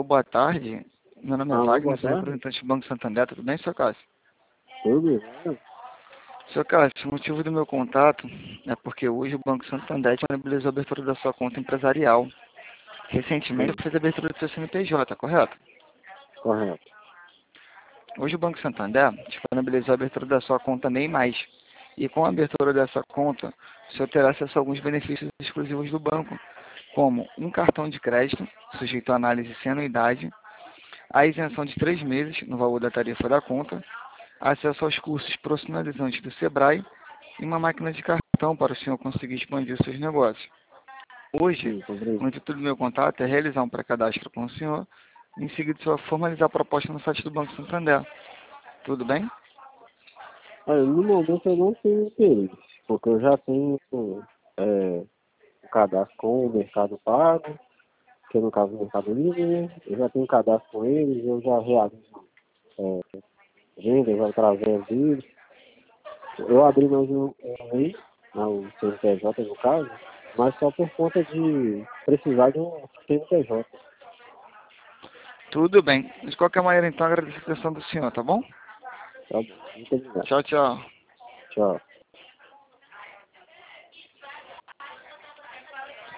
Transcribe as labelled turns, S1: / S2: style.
S1: boa tarde. Meu nome é
S2: Alô, boa
S1: Wagner, sou
S2: tarde.
S1: representante do Banco Santander. Tudo bem, Sr. Cássio?
S2: Tudo?
S1: Sr. Cássio, o motivo do meu contato é porque hoje o Banco Santander disponibilizou a abertura da sua conta empresarial. Recentemente
S2: Sim,
S1: fez a abertura do seu CNPJ, correto?
S2: correto.
S1: Hoje o Banco Santander disponibilizou a abertura da sua conta MEI+. E com a abertura dessa conta, o senhor terá acesso a alguns benefícios exclusivos do banco, como um cartão de crédito, sujeito a análise sem anuidade, a isenção de 3 meses no valor da tarifa da conta, acesso aos cursos profissionalizantes do Sebrae e uma máquina de cartão para o senhor conseguir expandir seus negócios. Hoje,
S2: Sim, compreendo.
S1: o intuito do meu contato é realizar um pré-cadastro com o senhor e em seguida o senhor formalizar a proposta no site do Banco Santander. Tudo bem?
S2: Olha, no momento eu não tenho interesse, porque eu já tenho o cadastro com o Mercado Pago, que é no caso o Mercado Livre, né? Eu já tenho cadastro com eles, eu já realizo vendas através deles. Eu abri mais um MEI, né, o CNPJ no caso, mas só por conta de precisar de um CNPJ.
S1: Tudo bem. De qualquer maneira, então, agradeço a atenção do senhor, tá bom?
S2: Tá bom, muito obrigado.
S1: Tchau, tchau.
S2: Tchau.